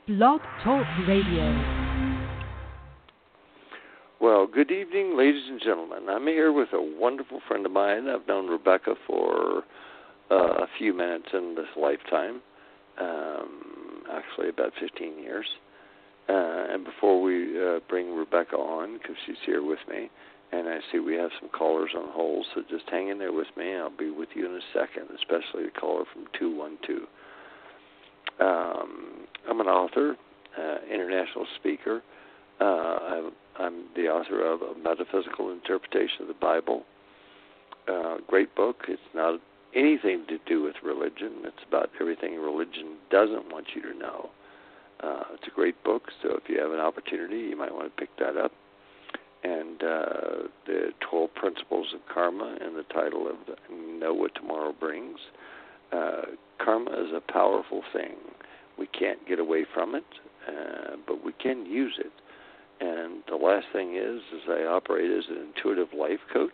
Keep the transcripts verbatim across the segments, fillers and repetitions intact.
Blog Talk Radio. Well, good evening, ladies and gentlemen. I'm here with a wonderful friend of mine. I've known Rebecca for uh, a few minutes in this lifetime, um, actually about fifteen years. Uh, and before we uh, bring Rebecca on, because she's here with me, and I see we have some callers on hold, so just hang in there with me. I'll be with you in a second, especially the caller from two one two. Um, I'm an author, uh, international speaker. Uh, I'm, I'm the author of A Metaphysical Interpretation of the Bible. Uh, great book. It's not anything to do with religion. It's about everything religion doesn't want you to know. Uh, it's a great book, so if you have an opportunity, you might want to pick that up. And uh, the twelve Principles of Karma, and the title of Know What Tomorrow Brings. Uh, karma is a powerful thing. We can't get away from it, uh, but we can use it. And the last thing is, is I operate as an intuitive life coach,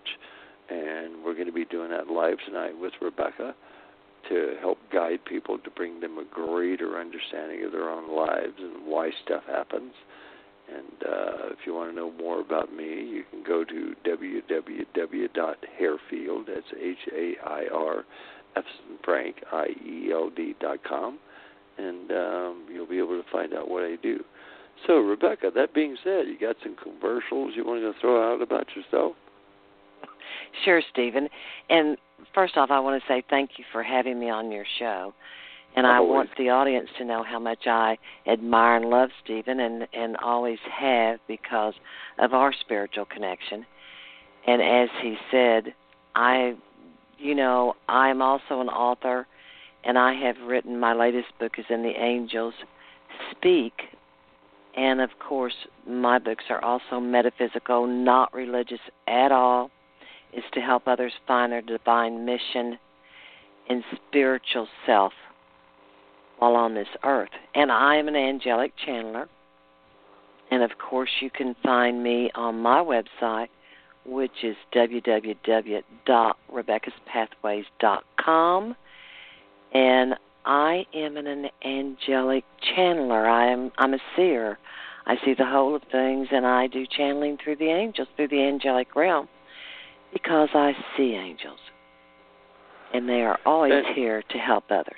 and we're going to be doing that live tonight with Rebecca to help guide people to bring them a greater understanding of their own lives and why stuff happens. And uh, if you want to know more about me, you can go to w w w dot hairfield, that's H A I R, F as in Frank, I E L D dot com, and um, you'll be able to find out what I do. So, Rebecca, that being said, you got some commercials you want to throw out about yourself? Sure, Stephen. And first off, I want to say thank you for having me on your show. And I Always. want the audience to know how much I admire and love Stephen, and, and always have, because of our spiritual connection. And as he said, I, you know, I'm also an author, and I have written, my latest book is In the Angels Speak. And, of course, my books are also metaphysical, not religious at all. It's to help others find their divine mission and spiritual self while on this earth. And I am an angelic channeler. And, of course, you can find me on my website, which is w w w dot rebecca's pathways dot com. And I am an angelic channeler. I am, I'm a seer. I see the whole of things, and I do channeling through the angels, through the angelic realm, because I see angels. And they are always and, here to help others.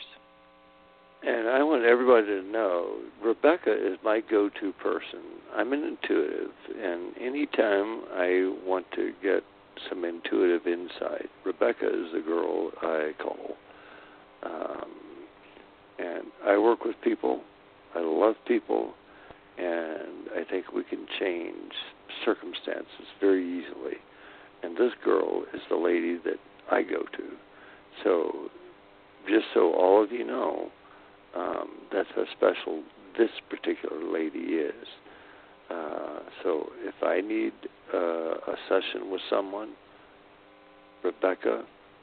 And I want everybody to know, Rebecca is my go-to person. I'm an intuitive, and anytime I want to get some intuitive insight, Rebecca is the girl I call. Um, and I work with people. I love people. And I think we can change circumstances very easily. And this girl is the lady that I go to. So just so all of you know, um, that's how special this particular lady is. Uh, so if I need uh, a session with someone, Rebecca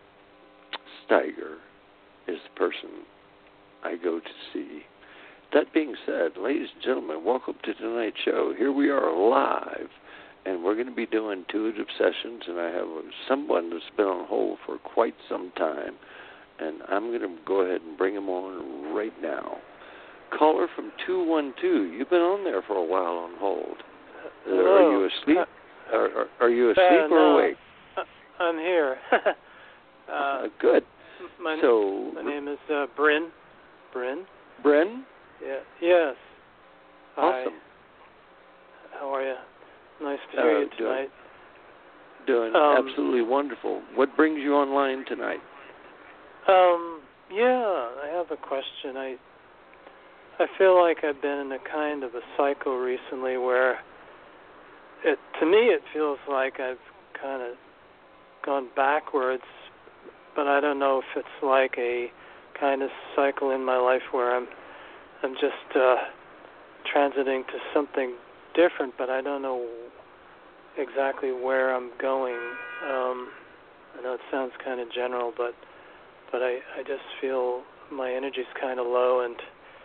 Steiger is the person I go to see. That being said, ladies and gentlemen, welcome to tonight's show. Here we are live, and we're going to be doing intuitive sessions, and I have someone that's been on hold for quite some time, and I'm going to go ahead and bring him on right now. Caller from two one two, you've been on there for a while on hold. Hello. Are you asleep? Are, are, are you asleep uh, or no, awake? I'm here. uh, uh, good. My, so, my name is uh, Bryn. Bryn? Bryn? Yeah. Yes. Awesome. Hi. How are you? Nice to hear uh, you tonight. Doing, doing um, absolutely wonderful. What brings you online tonight? Um. Yeah, I have a question. I I feel like I've been in a kind of a cycle recently where it, to me, it feels like I've kind of gone backwards, but I don't know if it's like a kind of cycle in my life where I'm I'm just uh, transiting to something different, but I don't know exactly where I'm going. Um, I know it sounds kind of general, but but I, I just feel my energy's kind of low, and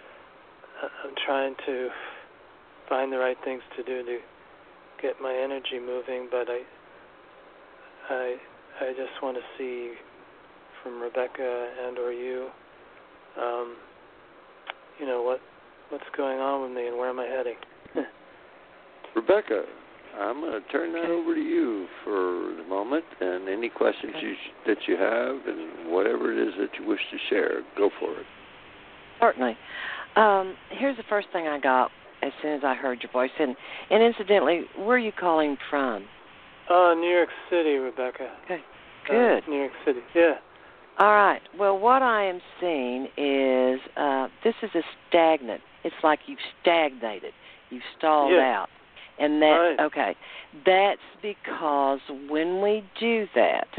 I'm trying to find the right things to do to get my energy moving, but I I I just want to see from Rebecca and or you, um, you know, what what's going on with me and where am I heading. Rebecca, I'm going to turn that over to you for the moment, and any questions okay. you, that you have and whatever it is that you wish to share, go for it. Certainly. Um, here's the first thing I got as soon as I heard your voice. And, and incidentally, where are you calling from? Uh, New York City, Rebecca. Okay, good. Uh, New York City, yeah. All right. Well, what I am seeing is uh, this is a stagnant. It's like you've stagnated. You've stalled yeah. out. And that, right. okay, that's because when we do that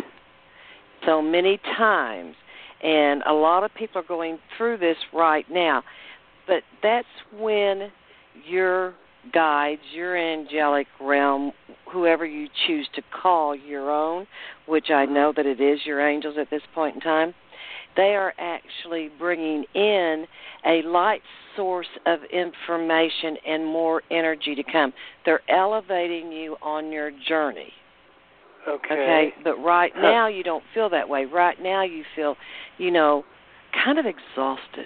so many times, and a lot of people are going through this right now, but that's when your guides, your angelic realm, whoever you choose to call your own, which I know that it is your angels at this point in time, they are actually bringing in a light source of information and more energy to come. They're elevating you on your journey. Okay. Okay, but right now you don't feel that way. Right now you feel, you know, kind of exhausted.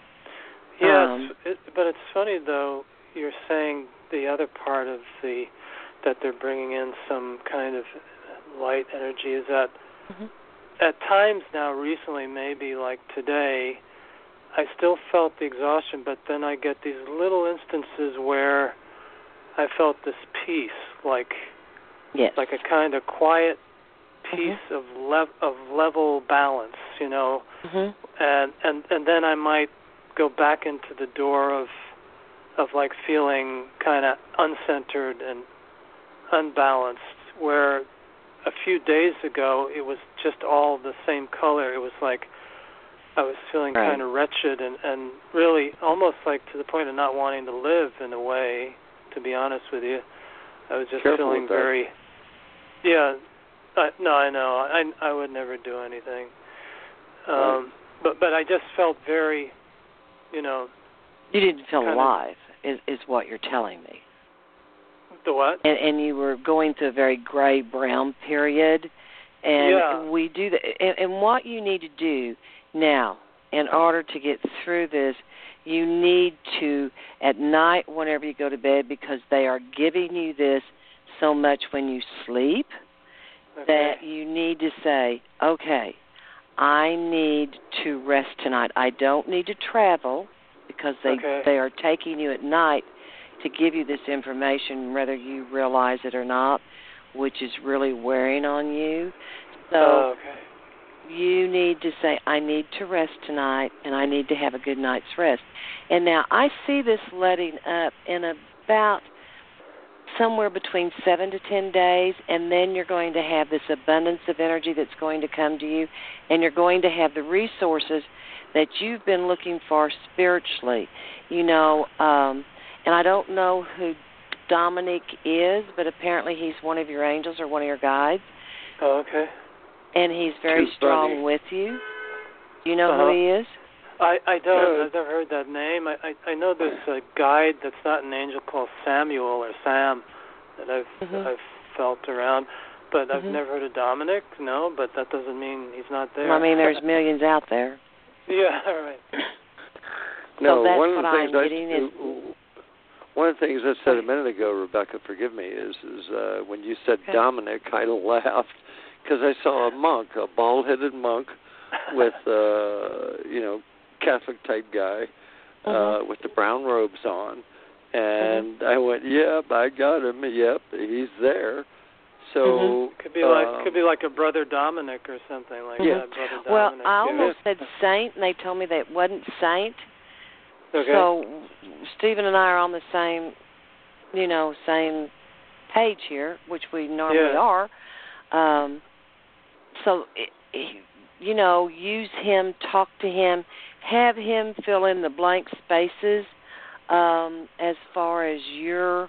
Yeah, um, it's, it, but it's funny though. You're saying the other part of the that they're bringing in some kind of light energy is that mm-hmm. at times now recently, maybe like today, I still felt the exhaustion, but then I get these little instances where I felt this peace, like yes. like a kind of quiet peace mm-hmm. of lev- of level balance, you know, mm-hmm. and and and then I might go back into the door of of like feeling kind of uncentered and unbalanced, where a few days ago it was just all the same color. It was like I was feeling right. kind of wretched and, and really almost like to the point of not wanting to live in a way, to be honest with you. I was just Careful feeling with that. very, yeah, I, no, I know, I, I would never do anything. Um, right. but, but I just felt very, you know. You didn't feel kinda, alive, is, is what you're telling me. The what? And, and you were going through a very gray-brown period, and yeah. we do that. And, and what you need to do now, in order to get through this, you need to, at night, whenever you go to bed, because they are giving you this so much when you sleep, okay. that you need to say, okay, I need to rest tonight. I don't need to travel, because they okay. they are taking you at night to give you this information, whether you realize it or not, which is really wearing on you. So oh, okay. you need to say, I need to rest tonight, and I need to have a good night's rest. And now I see this letting up in about somewhere between seven to ten days, and then you're going to have this abundance of energy that's going to come to you, and you're going to have the resources that you've been looking for spiritually. You know, um, and I don't know who Dominic is, but apparently he's one of your angels or one of your guides. Oh, okay. And he's very Too strong funny. with you. Do you know uh-huh. who he is? I, I don't. Uh, I've never heard that name. I, I, I know there's a guide that's not an angel called Samuel or Sam that I've mm-hmm. I've felt around, but I've mm-hmm. never heard of Dominic. No, but that doesn't mean he's not there. I mean, there's millions out there. Yeah, all right. No, so that's one of what the I'm things I, getting is. One of the things I said a minute ago, Rebecca, forgive me, is is uh, when you said okay. Dominic, I laughed because I saw a monk, a bald-headed monk with, uh, you know, Catholic-type guy uh, mm-hmm. with the brown robes on. And mm-hmm. I went, yep, I got him. Yep, he's there. So mm-hmm. could be like um, could be like a brother Dominic or something like yeah. that. Brother Well, Dominic. I yeah. almost said saint, and they told me that it wasn't saint. Okay. So Stephen and I are on the same, you know, same page here, which we normally yeah. are. Um, so, it, it, you know, use him, talk to him, have him fill in the blank spaces um, as far as your,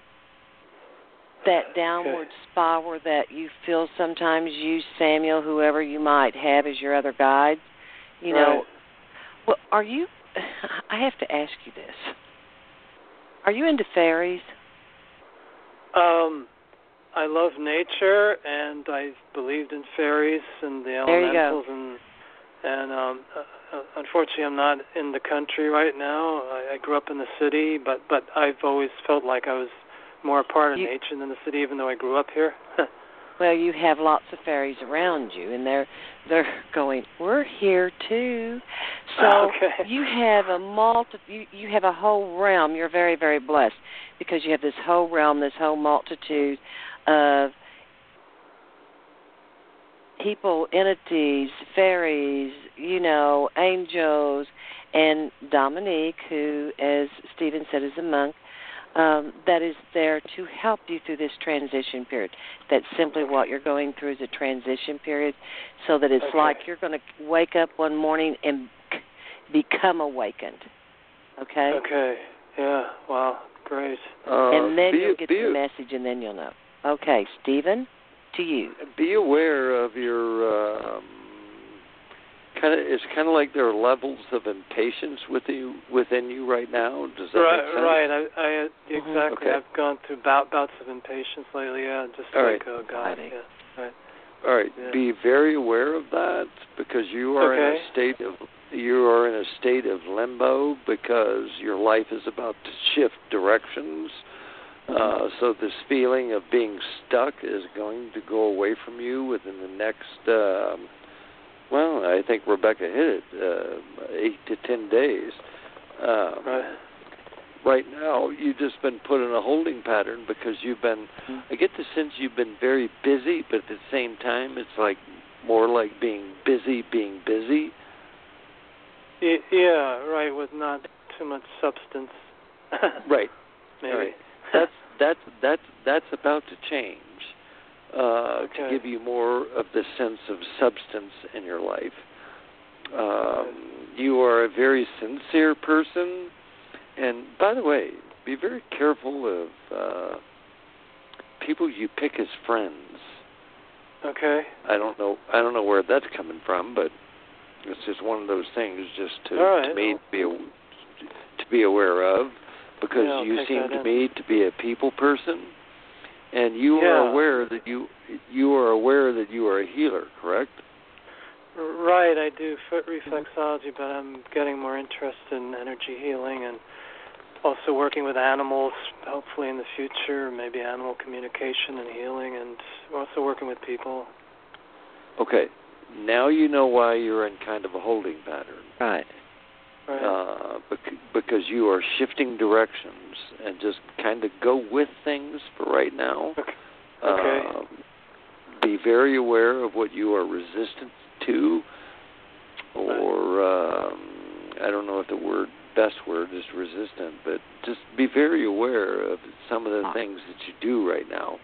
that downward okay. spiral that you feel sometimes. Use Samuel, whoever you might have as your other guide. You right. know, well, are you, I have to ask you this. Are you into fairies? Um, I love nature, and I believed in fairies and the There you elementals, go. and and um, uh, unfortunately, I'm not in the country right now. I, I grew up in the city, but but I've always felt like I was more a part of you, nature than the city, even though I grew up here. Well, you have lots of fairies around you, and they're they're going, we're here too. So okay. you have a multi, you, you have a whole realm. You're very, very blessed because you have this whole realm, this whole multitude of people, entities, fairies, you know, angels, and Dominique, who, as Stephen said, is a monk. Um, that is there to help you through this transition period. That's simply what you're going through is a transition period, so that it's okay. like you're going to wake up one morning and become awakened. Okay? Okay. Yeah. Wow. Great. Uh, and then be, you'll get be, the message, and then you'll know. Okay, Stephen, to you. Be aware of your... Um, Kind of, it's kind of like there are levels of impatience with you, within you right now. Does that right, make sense? Right, I, I exactly. Mm-hmm. Okay. I've gone through bout, bouts of impatience lately. Yeah, just All like right. oh God. Yeah. Right. All right. Yeah. Be very aware of that because you are okay. in a state of you are in a state of limbo because your life is about to shift directions. Uh, so this feeling of being stuck is going to go away from you within the next. Uh, Well, I think Rebecca hit it, uh, eight to ten days. Um, right. Right now, you've just been put in a holding pattern because you've been, I get the sense you've been very busy, but at the same time, it's like more like being busy, being busy. Y- yeah, right, with not too much substance. Right. Maybe. Right. That's, that's, that's, that's about to change. Uh, okay. to give you more of the sense of substance in your life. Um, you are a very sincere person, and by the way, be very careful of uh, people you pick as friends. Okay. I don't know. I don't know where that's coming from, but it's just one of those things, just to, right. to me to be to be aware of, because yeah, you seem to in. me to be a people person. And you yeah. are aware that you you are aware that you are a healer, correct? Right, I do foot reflexology, but I'm getting more interested in energy healing and also working with animals, hopefully in the future, maybe animal communication and healing, and also working with people. Okay, now you know why you're in kind of a holding pattern. Right. Right. Uh, bec- because you are shifting directions and just kind of go with things for right now. Okay. okay. Uh, be very aware of what you are resistant to, or um, I don't know if the word best word is resistant, but just be very aware of some of the things that you do right now.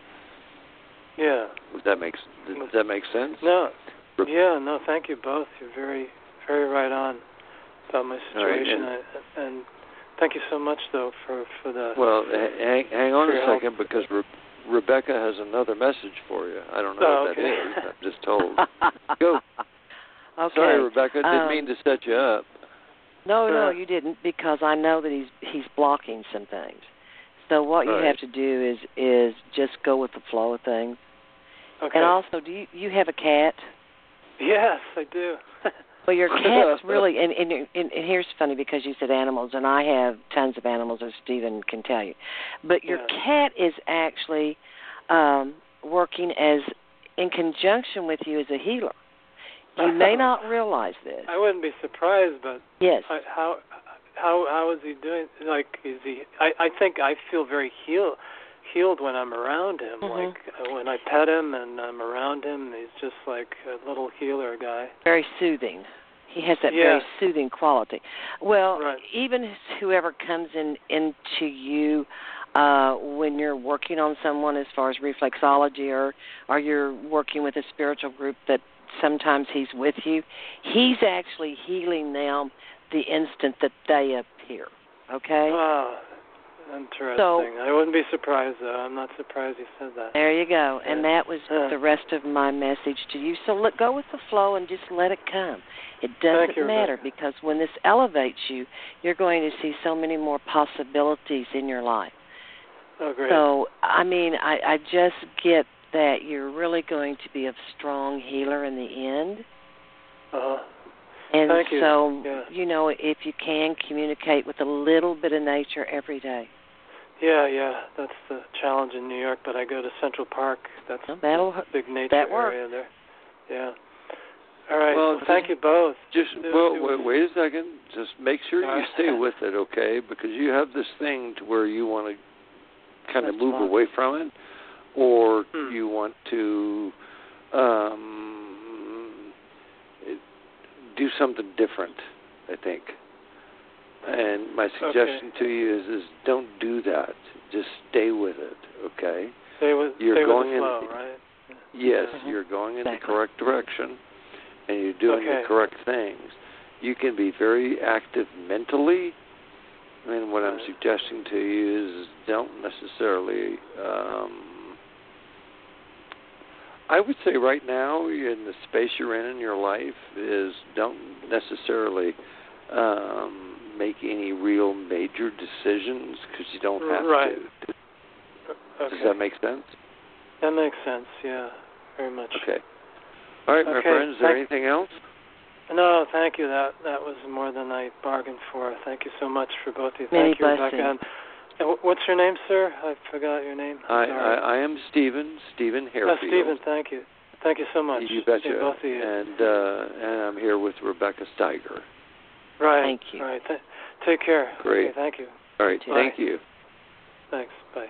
Yeah. Does that make Does that make sense? No. Yeah. No. Thank you both. You're very, very right on about my situation, right, and, I, and thank you so much, though, for, for the... Well, hang, hang on a second, help. because Re- Rebecca has another message for you. I don't know oh, what okay. that is. I'm just told. Go. Okay. Sorry, Rebecca. Didn't um, mean to set you up. No, no, Uh, you didn't, because I know that he's he's blocking some things. So what right. you have to do is is just go with the flow of things. Okay. And also, do you you have a cat? Yes, I do. Well, your cat's really, and, and, and, and here's funny because you said animals, and I have tons of animals, as Stephen can tell you. But your yeah. cat is actually um, working as in conjunction with you as a healer. You may not realize this. I wouldn't be surprised, but yes. I, how how how is he doing? Like, is he? I, I think I feel very healed healed when I'm around him. Mm-hmm. Like uh, when I pet him and I'm around him, he's just like a little healer guy. Very soothing. He has that yeah. very soothing quality. Well, right. even whoever comes in into you uh, when you're working on someone as far as reflexology, or or you're working with a spiritual group that sometimes he's with you, he's actually healing them the instant that they appear. Okay? Ah, interesting. So, I wouldn't be surprised, though. I'm not surprised you said that. There you go. Yeah. And that was yeah. the rest of my message to you. So let go with the flow and just let it come. It doesn't you, matter, Rebecca. because when this elevates you, you're going to see so many more possibilities in your life. Oh, great. So, I mean, I, I just get that you're really going to be a strong healer in the end. Uh-huh. And Thank you. so, yeah. you know, if you can, communicate with a little bit of nature every day. Yeah, yeah, that's the challenge in New York, but I go to Central Park. That's well, that'll, a big nature that area there. Yeah. All right. Well, Well, thank you both. Just It- well, it was- wait, wait a second. Just make sure All you right. stay with it, okay? Because you have this thing to where you want to kind of That's move fine. away from it, or Hmm. you want to um, do something different, I think. And my suggestion Okay. to you is, is don't do that. Just stay with it, okay? Stay with, You're stay going with the flow, in, right? Yes, Mhm. you're going in Exactly. the correct direction, and you're doing Okay. the correct things. You can be very active mentally, and what I'm Right. suggesting to you is don't necessarily... Um, I would say right now, in the space you're in in your life, is don't necessarily um, make any real major decisions because you don't have Right. to. Okay. Does that make sense? That makes sense, yeah, very much. Okay. All right, my Okay, friend, is there thank- anything else? No, thank you. That that was more than I bargained for. Thank you so much for both of you. Many Thank you, Rebecca. blessings. And, and wh- what's your name, sir? I forgot your name. I, I'm sorry. I, I am Stephen, Stephen Oh, Harefield. Stephen, thank you. Thank you so much. You betcha. Yeah, both of you. And, uh, and I'm here with Rebecca Steiger. Right. Thank you. Right. Th- take care. Great. Okay, thank you. All right, Bye. thank you. Thanks. Bye.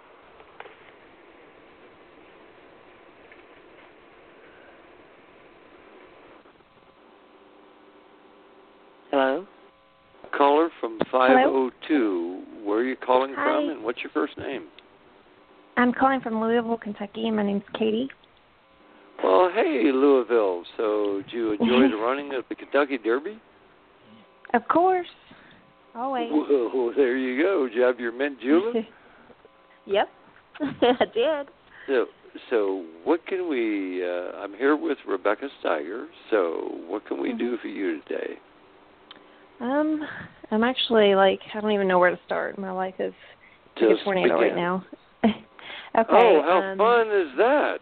Hello? Caller from five oh two. Where are you calling Hi. from, and what's your first name? I'm calling from Louisville, Kentucky, and my name's Katie. Well, hey, Louisville. So, did you enjoy the running of the Kentucky Derby? Of course. Always. Whoa, there you go. Did you have your mint julep? Yep. I did. So, so what can we? Uh, I'm here with Rebecca Steiger. So, what can we Mm-hmm. do for you today? Um, I'm actually, like, I don't even know where to start. My life is like Just a tornado begin. right now. Okay. Oh, how um, fun is that?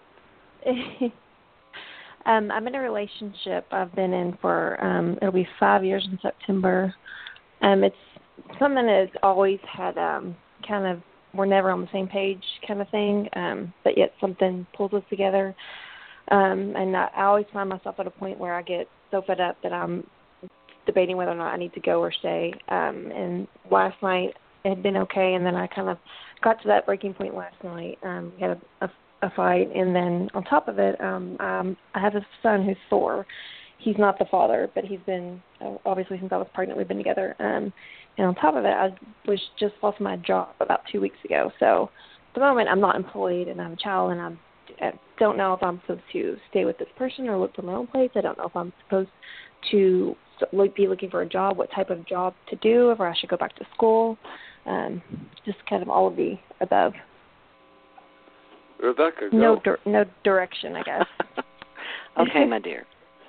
um, I'm in a relationship I've been in for, um, it'll be five years in September. Um, it's something that's always had um, kind of, we're never on the same page kind of thing, um, but yet something pulls us together. Um, and I, I always find myself at a point where I get so fed up that I'm debating whether or not I need to go or stay. Um, and last night it had been okay, and then I kind of got to that breaking point last night. Um, we had a, a, a fight, and then on top of it, um, um, I have a son who's four. He's not the father, but he's been, uh, obviously since I was pregnant, we've been together. Um, and on top of it, I was just lost my job about two weeks ago. So at the moment, I'm not employed, and I have a child, and I'm, I don't know if I'm supposed to stay with this person or look for my own place. I don't know if I'm supposed to be looking for a job, what type of job to do, if I should go back to school, um, just kind of all of the above. Rebecca, go. No, dir- no direction, I guess. Okay, my dear.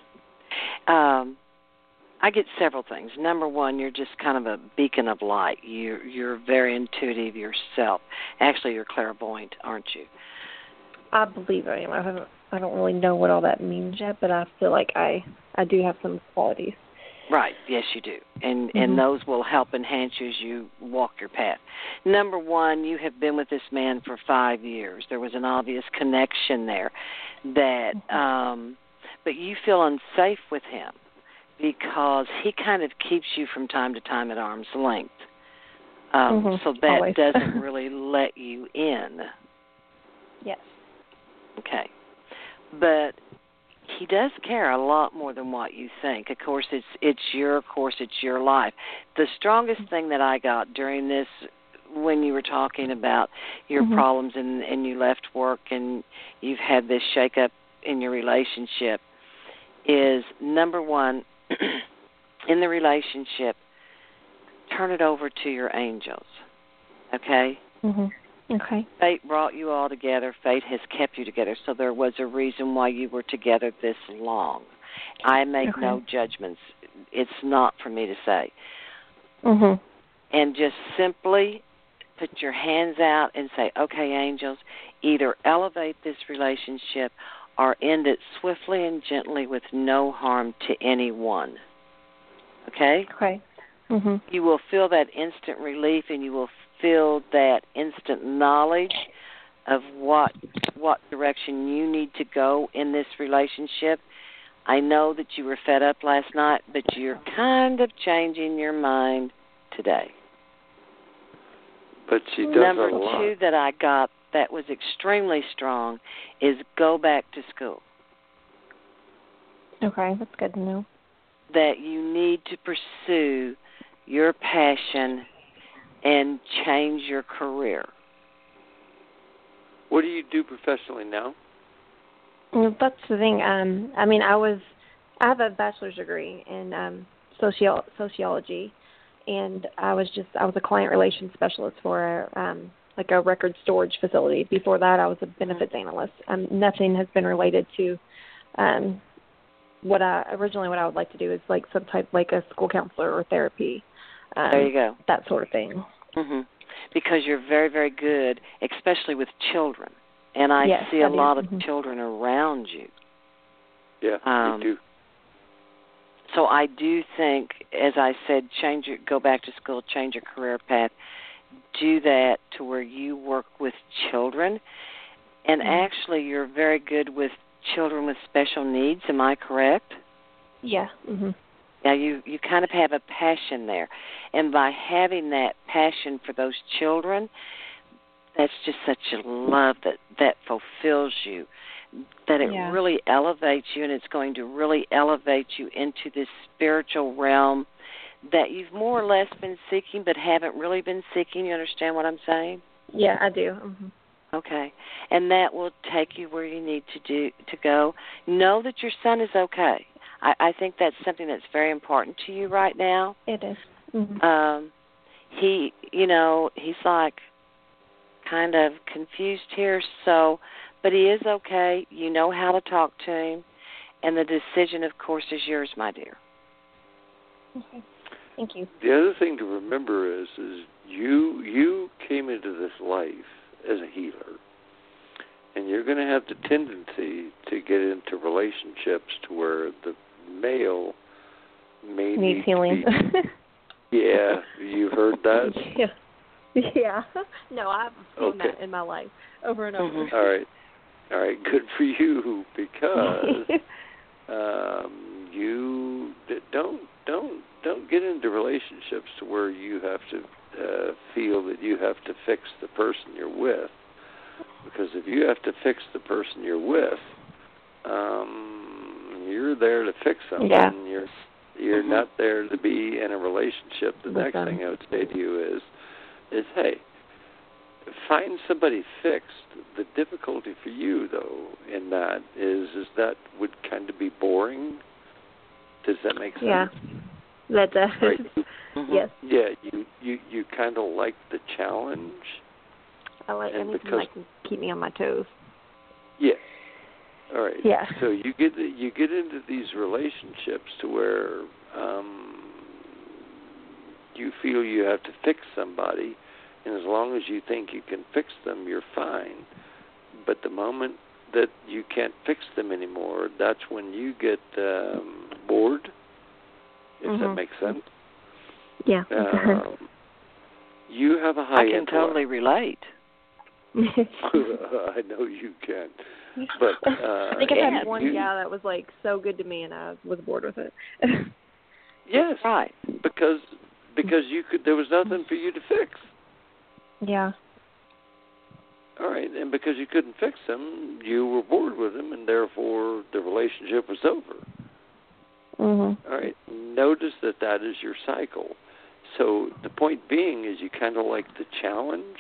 Um, I get several things. Number one, you're just kind of a beacon of light. You're, you're very intuitive yourself. Actually, you're clairvoyant, aren't you? I believe I am. I haven't. I don't really know what all that means yet, but I feel like I, I do have some qualities. Right. Yes, you do. And Mm-hmm. and those will help enhance you as you walk your path. Number one, you have been with this man for five years. There was an obvious connection there that, um, but you feel unsafe with him because he kind of keeps you from time to time at arm's length. Um, Mm-hmm. So that Always. doesn't really let you in. Yes. Okay. But he does care a lot more than what you think. Of course, it's it's your course, it's your life. The strongest thing that I got during this, when you were talking about your Mm-hmm. problems and, and you left work and you've had this shake-up in your relationship, is number one, in the relationship, turn it over to your angels, okay? Mm-hmm. Okay. Fate brought you all together. Fate has kept you together. So there was a reason why you were together this long. I make Okay. no judgments. It's not for me to say. Mhm. And just simply put your hands out and say, okay, angels, either elevate this relationship or end it swiftly and gently with no harm to anyone. Okay? Okay. Mhm. You will feel that instant relief, and you will feel that instant knowledge of what what direction you need to go in this relationship. I know that you were fed up last night, but you're kind of changing your mind today. But she does Number a lot. two that I got that was extremely strong is go back to school. Okay, that's good to know. That you need to pursue your passion and change your career. What do you do professionally now? Well, that's the thing. Um, I mean, I was, I have a bachelor's degree in um, socio- sociology, and I was just, I was a client relations specialist for um, like a record storage facility. Before that, I was a benefits analyst. Um, nothing has been related to um, what I originally what I would like to do is like some type like a school counselor or therapy. Um, There you go. That sort of thing. Mm-hmm. Because you're very, very good, especially with children. And I yes, see I a do. lot of mm-hmm. children around you. Yeah, Um, me too. So I do think, as I said, change your, go back to school, change your career path. Do that to where you work with children. And mm-hmm. actually, you're very good with children with special needs. Am I correct? Yeah. Mm-hmm. Now, you, you kind of have a passion there. And by having that passion for those children, that's just such a love that, that fulfills you, that it yeah. really elevates you, and it's going to really elevate you into this spiritual realm that you've more or less been seeking but haven't really been seeking. You understand what I'm saying? Yeah, I do. Mm-hmm. Okay. And that will take you where you need to do to go. Know that your son is okay. I, I think that's something that's very important to you right now. It is. Mm-hmm. Um, he, you know, he's like kind of confused here, so, but he is okay. You know how to talk to him, and the decision, of course, is yours, my dear. Okay. Thank you. The other thing to remember is, is you you came into this life as a healer, and you're going to have the tendency to get into relationships to where the male may Needs need healing. To be, yeah, you've heard that? Yeah. Yeah. No, I've seen Okay. that in my life over and over. Mm-hmm. All right. All right, good for you, because um, you don't don't don't get into relationships to where you have to uh, feel that you have to fix the person you're with, because if you have to fix the person you're with, um, you're there to fix them. Yeah. And you're you're Mm-hmm. not there to be in a relationship. The With next them. thing I would say to you is, is hey, find somebody fixed. The difficulty for you, though, in that is, is that would kind of be boring. Does that make sense? Yeah. That does. Right. Mm-hmm. Yes. Yeah, you you, you kind of like the challenge. I like And anything because- that can keep me on my toes. Yeah. All right. Yeah. So you get you get into these relationships to where um, you feel you have to fix somebody, and as long as you think you can fix them, you're fine. But the moment that you can't fix them anymore, that's when you get um, bored. If Mm-hmm. that makes sense. Yeah. Um, you have a high I can intellect. totally relate. I know you can. But uh, I think I had you- one you- guy that was like so good to me, and I was bored with it. Yes, Right. because because you could. There was nothing for you to fix. Yeah. All right, and because you couldn't fix them, you were bored with them, and therefore the relationship was over. Mhm. All right. Notice that that is your cycle. So the point being is, you kind of like the challenge,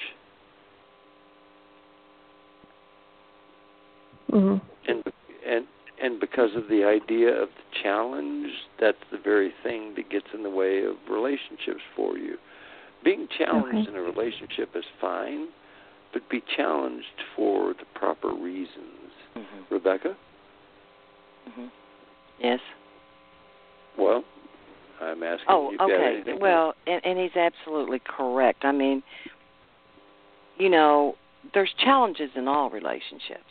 Mhm. and and and because of the idea of the challenge, that's the very thing that gets in the way of relationships for you. Being challenged Okay. in a relationship is fine, but be challenged for the proper reasons. Mm-hmm. Rebecca? Mm-hmm. Yes. Well, I'm asking Oh, if you've got okay. anything Well, and, and he's absolutely correct. I mean, you know, there's challenges in all relationships.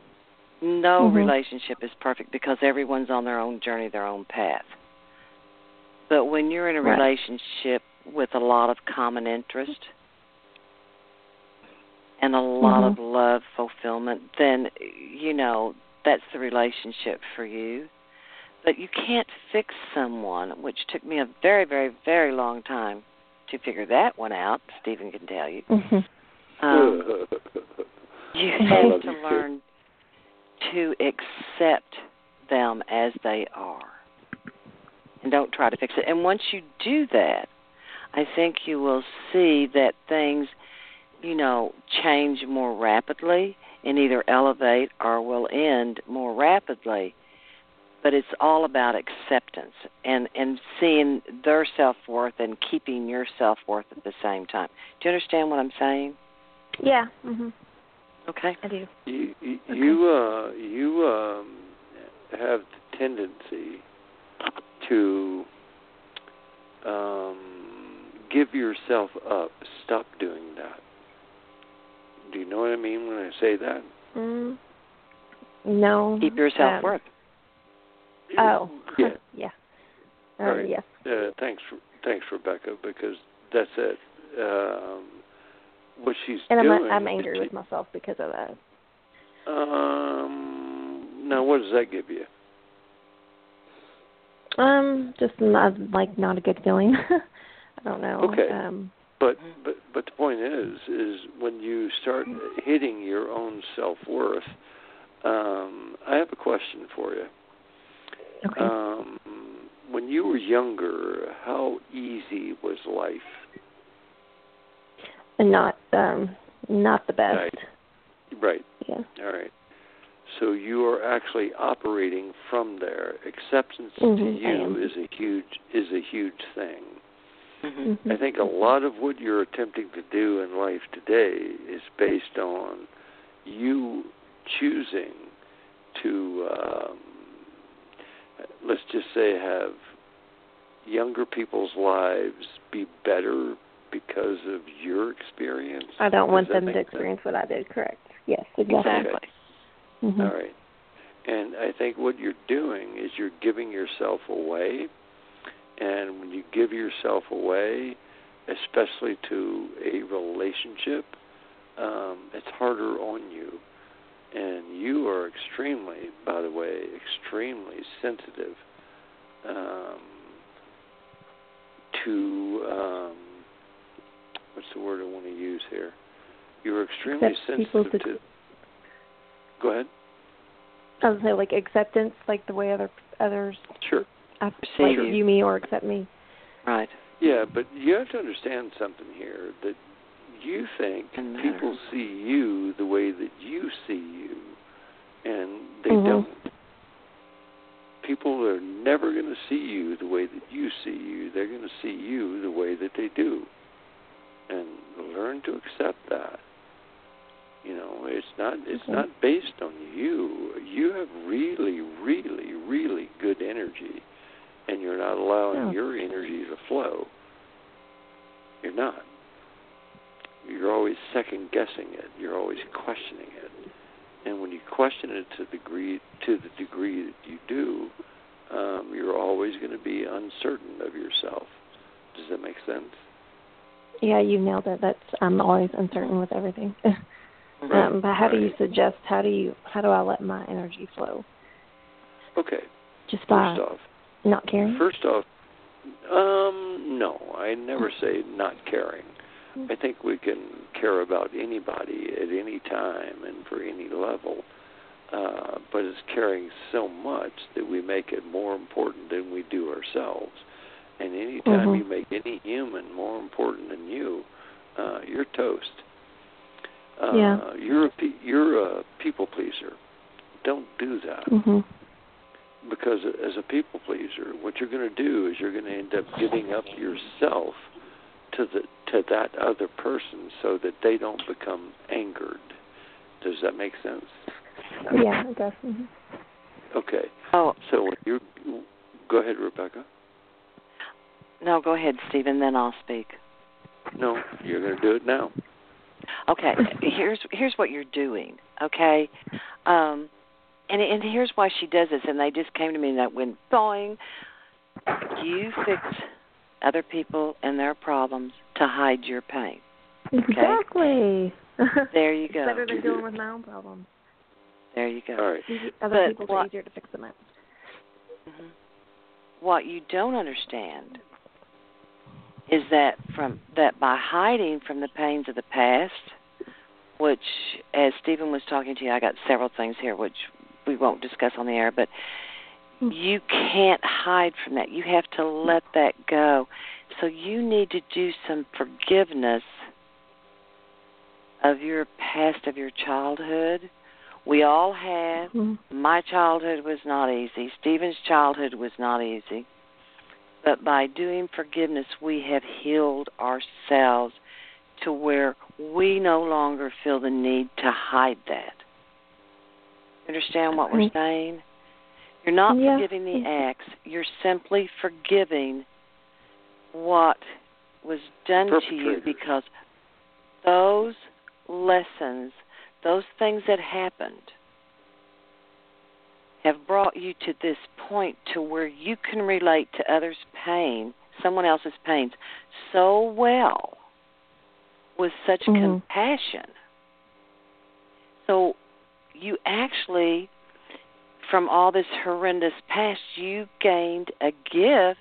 No Mhm. relationship is perfect because everyone's on their own journey, their own path. But when you're in a Right. relationship with a lot of common interest and a lot Mhm. of love fulfillment, then, you know, that's the relationship for you. But you can't fix someone, which took me a very, very, very long time to figure that one out. Stephen can tell you. Mhm. Um, you I have love to you, too. learn to accept them as they are. And don't try to fix it. And once you do that, I think you will see that things, you know, change more rapidly and either elevate or will end more rapidly. But it's all about acceptance and, and seeing their self-worth and keeping your self-worth at the same time. Do you understand what I'm saying? Yeah. Mhm. Okay. I do. You you Okay. you, uh, you um, have the tendency to um, give yourself up. Stop doing that. Do you know what I mean when I say that? Mm. No. Keep your self-worth. Um, oh. Yeah. yeah. Uh, Right. Yes. Uh, thanks, thanks, Rebecca, because that's it. Um, what she's And I'm doing. I'm is angry she- with myself because of that. Um. Now, what does that give you? Um, just not like not a good feeling. I don't know. Okay. Um, But but but the point is, is when you start hitting your own self-worth. Um, I have a question for you. okay. Um, when you were younger, how easy was life? and not um not the best. Right. Right. Yeah. All right. So you are actually operating from there. Acceptance Mhm, to I am. you is a huge is a huge thing. Mm-hmm. Mhm. I think a lot of what you're attempting to do in life today is based on you choosing to, um, let's just say, have younger people's lives be better because of your experience. I don't Does want that them make to sense? experience what I did. Correct. Yes. Exactly. Exactly. Mhm. All right. And I think what you're doing is you're giving yourself away. And when you give yourself away, especially to a relationship, um, it's harder on you. And you are extremely, by the way, extremely sensitive um, to, um, what's the word I want to use here? You're extremely Accept people's sensitive to, go ahead. I would say like acceptance, like the way other others Sure. I, Perceive like you. view me or accept me. Right. Yeah, but you have to understand something here, that you think Doesn't matter. people see you the way that you see you, and they Mhm. don't. People are never going to see you the way that you see you. They're going to see you the way that they do. And learn to accept that. You know, it's not it's Okay. not based on you. You have really, really, really good energy, and you're not allowing Oh. your energy to flow. You're not. You're always second guessing it. You're always questioning it. And when you question it to the degree to the degree that you do, um, you're always going to be uncertain of yourself. Does that make sense? Yeah, you nailed it. That's I'm always uncertain with everything. Right. um, but how do you Right. suggest? How do you? How do I let my energy flow? Okay. Just by First off, not caring. First off, um, no, I never say not caring. I think we can care about anybody at any time and for any level, uh, but it's caring so much that we make it more important than we do ourselves. And any time Mhm. you make any human more important than you, uh, you're toast. Uh, Yeah. You're a pe- you're a people pleaser. Don't do that. Mhm. Because as a people pleaser, what you're going to do is you're going to end up giving up yourself to the to that other person so that they don't become angered. Does that make sense? Yeah, I guess. Mhm. Okay. Oh, So when you go ahead, Rebecca. no, go ahead, Stephen, then I'll speak. No, you're going to do it now. Okay, here's here's what you're doing, okay? Um, and and here's why she does this, and they just came to me and that went boing. You fix other people and their problems to hide your pain. Okay? Exactly. There you go. Better than dealing with my own problems. There you go. All right. Other But people's what- are easier to fix them out. Mm-hmm. What you don't understand is that from that by hiding from the pains of the past, which, as Stephen was talking to you, I got several things here which we won't discuss on the air, but you can't hide from that. You have to let that go. So you need to do some forgiveness of your past, of your childhood. We all have. Mm-hmm. My childhood was not easy. Stephen's childhood was not easy. But by doing forgiveness, we have healed ourselves to where we no longer feel the need to hide that. Understand what we're saying? You're not Yeah. forgiving the acts. You're simply forgiving what was done to you, because those lessons, those things that happened, have brought you to this point to where you can relate to others' pain, someone else's pains, so well, with such mm-hmm. compassion. So you actually, from all this horrendous past, you gained a gift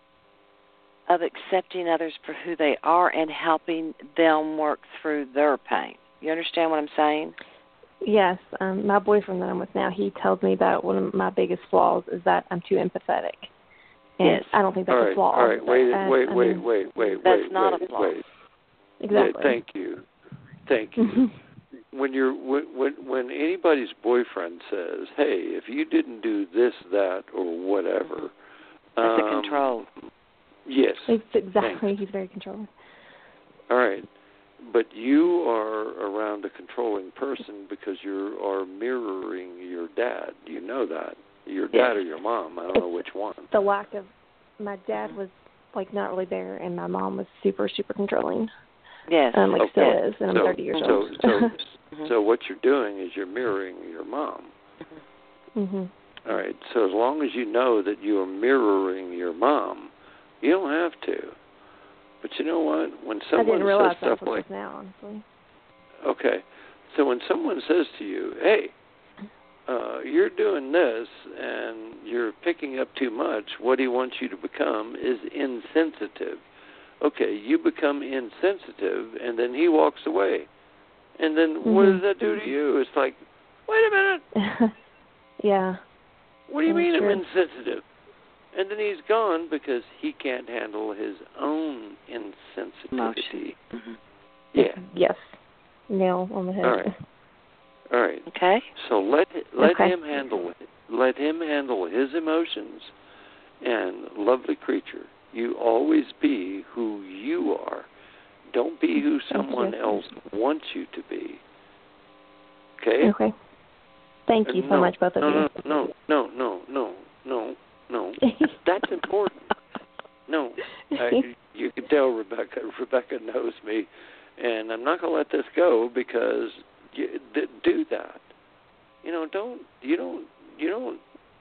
of accepting others for who they are and helping them work through their pain. You understand what I'm saying? Yes. Um, my boyfriend that I'm with now, he tells me that one of my biggest flaws is that I'm too empathetic. And yes. I don't think that's all right, a flaw. All right, wait, but, wait, I wait, mean, wait, wait, That's wait, not wait, a flaw. wait. Exactly. Yeah, thank you. Thank you. When you're when, when when anybody's boyfriend says, "Hey, if you didn't do this, that, or whatever," That's um, a control. Yes. It's exactly. Thanks. He's very controlling. All right. But you are around a controlling person because you are mirroring your dad. You know that. Your dad Yes. or your mom. I don't It's know which one. The lack of, my dad was like not really there, and my mom was super, super controlling. Yes. Um, like Okay. still is, and I'm so, thirty years so, old. So, Mm-hmm. so what you're doing is you're mirroring your mom. mhm. All right. So as long as you know that you are mirroring your mom, you don't have to. But you know what? When I someone didn't realize says stuff that's what like, it was now, honestly. okay, so when someone says to you, "Hey, uh, you're doing this and you're picking up too much," what he wants you to become is insensitive. Okay, you become insensitive, and then he walks away. And then mm-hmm. what does that do to you? It's like, wait a minute. Yeah. What do you That's mean true. I'm insensitive? And then he's gone because he can't handle his own insensitivity. Mm-hmm. Yeah. Yes. Nail on the head. All right. All right. Okay. So let let Okay. him handle it. Let him handle his emotions. And lovely creature, you always be who you are. Don't be who someone you. else wants you to be. Okay? Okay. Thank you Uh, so no, much, both of no, you. No, no, no, no, no, no, no. That's important. No, I, you can tell Rebecca. Rebecca knows me, and I'm not going to let this go because you th- do that. You know, don't you don't you don't.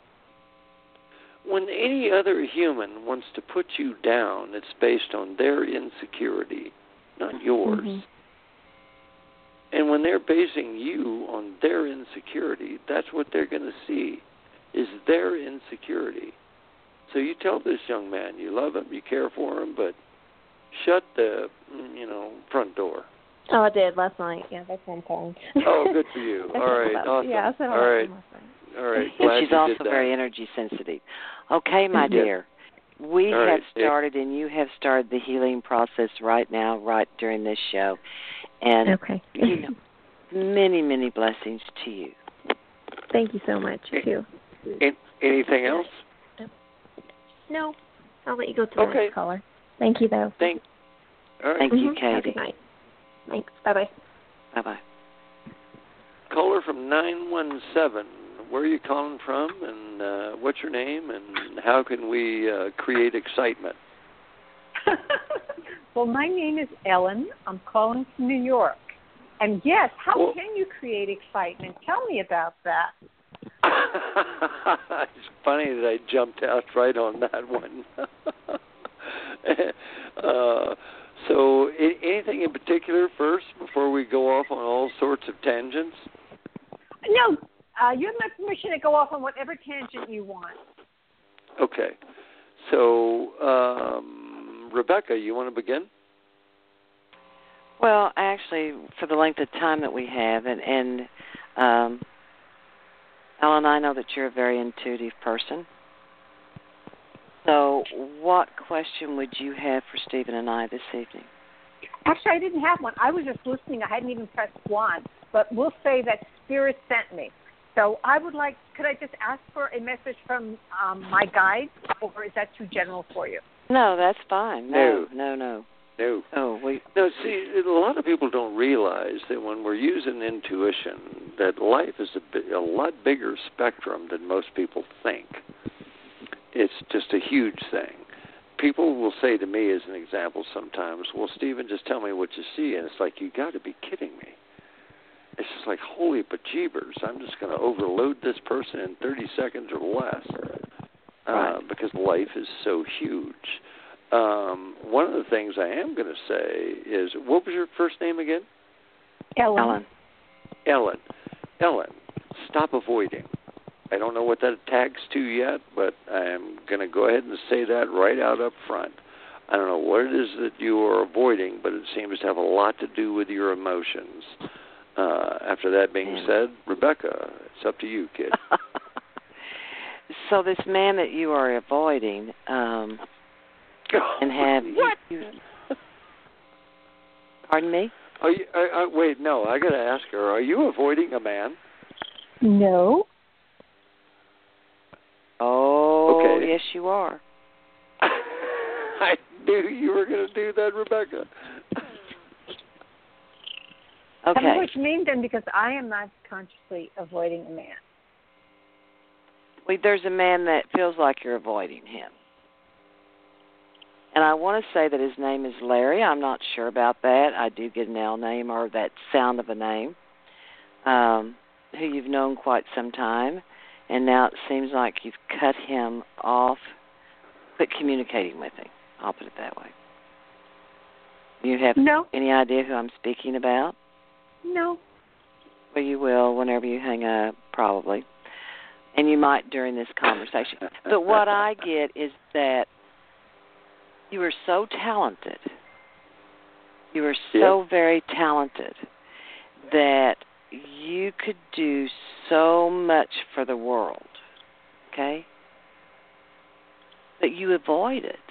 When any other human wants to put you down, it's based on their insecurity, not yours. Mm-hmm. And when they're basing you on their insecurity, that's what they're going to see, is their insecurity. So you tell this young man you love him, you care for him, but shut the, you know, front door. Oh, I did last night. Yeah, that's what I'm calling. Oh, good for you. I All said right, that. awesome. Yeah, I said all, all that right, last night. all right. And Glad she's you also did that. very energy sensitive. Okay, my Yes. dear. We All have right, started, and you have started the healing process right now, right during this show. And, Okay. you know, many, many blessings to you. Thank you so much, you too. In, anything else? No. I'll let you go to the Okay. next caller. Thank you, though. Thank. All right. Thank you, Mm-hmm. Have a Katie. good night. Thanks. Bye-bye. Bye-bye. Caller from nine one seven. Where are you calling from, and uh, what's your name, and how can we uh, create excitement? Well, my name is Ellen. I'm calling from New York. And yes, how Well, can you create excitement? Tell me about that. It's funny that I jumped out right on that one. uh, so, I- anything in particular first before we go off on all sorts of tangents? No, uh, you have my permission to go off on whatever tangent you want. Okay. So, um, Rebecca, you want to begin? Well, actually, for the length of time that we have, and, and um, Ellen, I know that you're a very intuitive person. So what question would you have for Stephen and I this evening? Actually, I didn't have one. I was just listening. I hadn't even pressed one. But we'll say that Spirit sent me. So I would like, could I just ask for a message from um, my guide, or is that too general for you? No, that's fine. No, No, no, no. no. Oh, we. No, see, a lot of people don't realize that when we're using intuition, that life is a, bi- a lot bigger spectrum than most people think. It's just a huge thing. People will say to me, as an example, sometimes, "Well, Stephen, just tell me what you see," and it's like, you got to be kidding me. It's just like, holy bejeebers, I'm just going to overload this person in thirty seconds or less, uh, Right. because life is so huge. Um, one of the things I am going to say is, what was your first name again? Ellen. Ellen. Ellen. Ellen, stop avoiding. I don't know what that tags to yet, but I'm going to go ahead and say that right out up front. I don't know what it is that you are avoiding, but it seems to have a lot to do with your emotions. Uh, after that being Man. said, Rebecca, it's up to you, kid. So this man that you are avoiding, um, and have what? you, pardon me? Are you, I, I, wait, no, I got to ask her. Are you avoiding a man? No. Oh, Okay. yes, you are. I knew you were going to do that, Rebecca. Tell me Okay. what you mean then, because I am not consciously avoiding a man. Well, there's a man that feels like you're avoiding him. And I want to say that his name is Larry. I'm not sure about that. I do get an L name or that sound of a name, um, who you've known quite some time. And now it seems like you've cut him off, quit communicating with him. I'll put it that way. You have No. any idea who I'm speaking about? No. Well, you will whenever you hang up, probably. And you might during this conversation. But what I get is that you are so talented. You are so Yep. very talented that you could do so much for the world, okay? But you avoid it.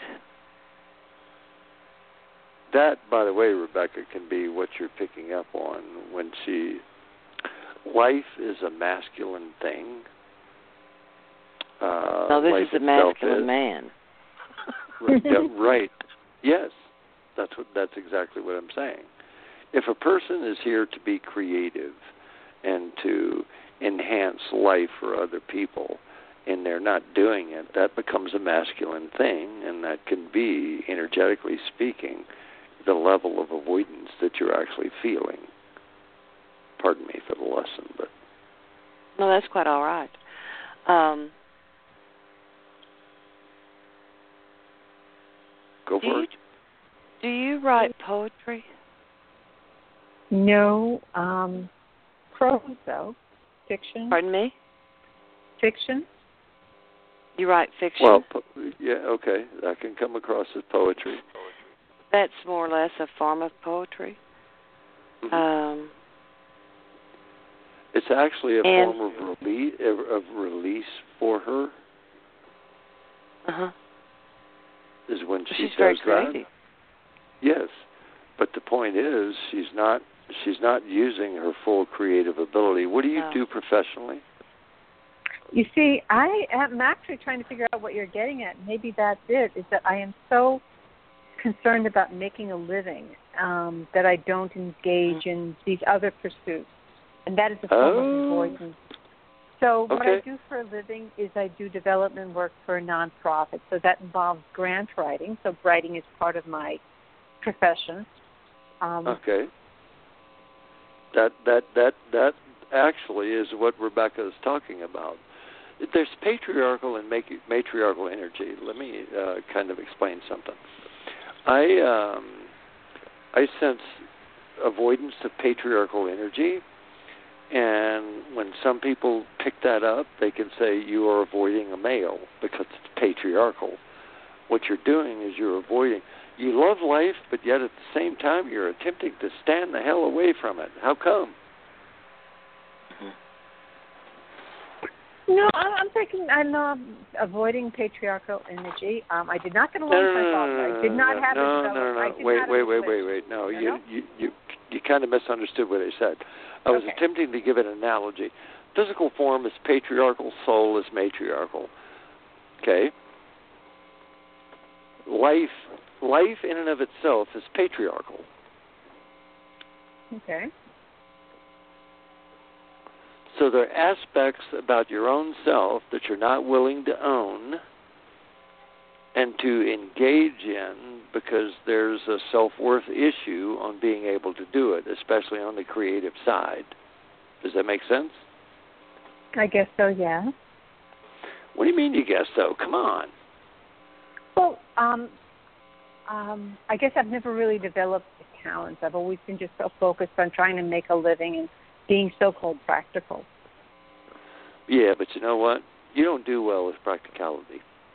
That, by the way, Rebecca, can be what you're picking up on when she... Life is a masculine thing. Uh, No, this life is a itself masculine is. man. Right, yeah, right. Yes, that's what. That's exactly what I'm saying. If a person is here to be creative and to enhance life for other people, and they're not doing it, that becomes a masculine thing, and that can be, energetically speaking, the level of avoidance that you're actually feeling. Pardon me for the lesson, but No, that's quite all right. Um, go do for you, it. do you write poetry? No. Um, prose, though. Fiction. Pardon me? Fiction. You write fiction? Well, po- yeah, okay. That can come across as poetry. That's more or less a form of poetry. Mhm. Um, It's actually a and- form of release, of release for her. uh-huh. Is when she She's does very that. creative. Yes, but the point is, she's not she's not using her full creative ability. What do you No. do professionally? You see, I am actually trying to figure out what you're getting at. Maybe that's it, is that I am so concerned about making a living um, that I don't engage in these other pursuits. And that is a form Oh. of avoidance. So what I Okay. do for a living is I do development work for a nonprofit. So that involves grant writing. So writing is part of my profession. Um, Okay. That that that that actually is what Rebecca is talking about. there's patriarchal and matriarchal energy. Let me uh, kind of explain something. I um, I sense avoidance of patriarchal energy, and when some people pick that up, they can say you are avoiding a male because it's patriarchal. What you're doing is you're avoiding. You love life, but yet at the same time you're attempting to stand the hell away from it. How come? No, I'm thinking I'm uh, avoiding patriarchal energy. Um, I did not get along no, with my father. I did not no, have no, a no, no, I no. did Wait, not wait, have wait, a wait, wait. No, no, you, no? you, you, you kind of misunderstood what I said. I was okay. attempting to give an analogy. Physical form is patriarchal, soul is matriarchal. Okay? Life, life in and of itself is patriarchal. Okay. So there are aspects about your own self that you're not willing to own and to engage in because there's a self-worth issue on being able to do it, especially on the creative side. Does that make sense? I guess so, yeah. What do you mean you guess so? Come on. Well, um, um, I guess I've never really developed the talents. I've always been just so focused on trying to make a living and being so-called practical. Yeah, but you know what? You don't do well with practicality.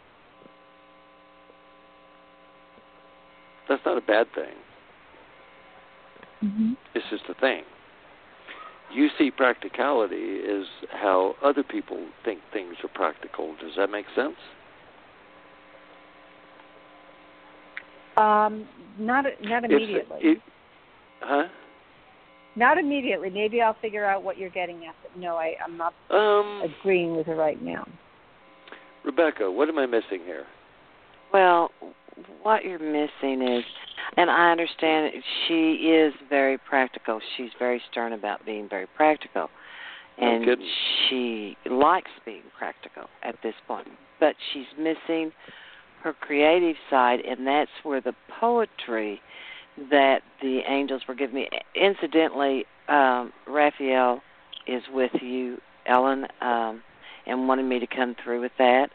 That's not a bad thing. Mm-hmm. It's just a thing. You see practicality as how other people think things are practical. Does that make sense? Um, not not immediately. It, huh? Not immediately. Maybe I'll figure out what you're getting at. But no, I, I'm not um, agreeing with her right now. Rebecca, what am I missing here? Well, what you're missing is, and I understand she is very practical. She's very stern about being very practical. And No she likes being practical at this point. But she's missing her creative side, and that's where the poetry that the angels were giving me. Incidentally, um, Raphael is with you, Ellen, um, and wanted me to come through with that.